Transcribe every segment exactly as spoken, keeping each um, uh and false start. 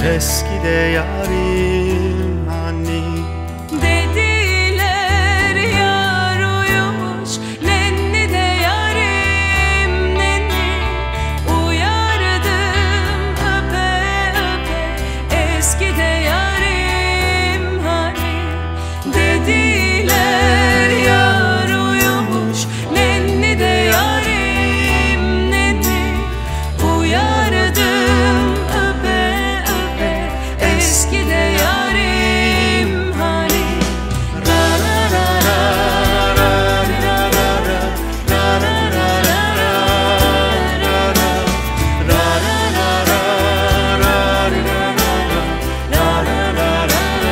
eski de yarim hani. Dediler yar uyumuş, nenni de yarim nenni. Uyardım öpe öpe, eski de yarim hani. Dediler yar uyumuş, nenni de yarim nenni. Uyardım öpe öpe, eski de yarim hani. Ra ra ra ra ra ra ra ra, ra ra ra ra ra ra ra, ra ra ra ra ra ra ra ra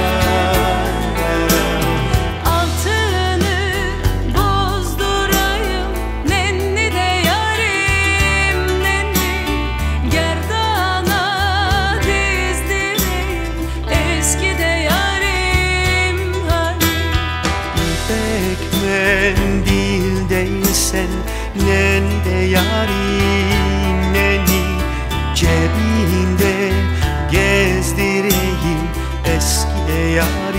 ra. Altını bozdurayım, nenni de yarim nenni. Gerdana dizdireyim, eski de yarim hani. İpek mendil değilsen nen de yarim neni. Cebinde gezdireyim eski de yarim.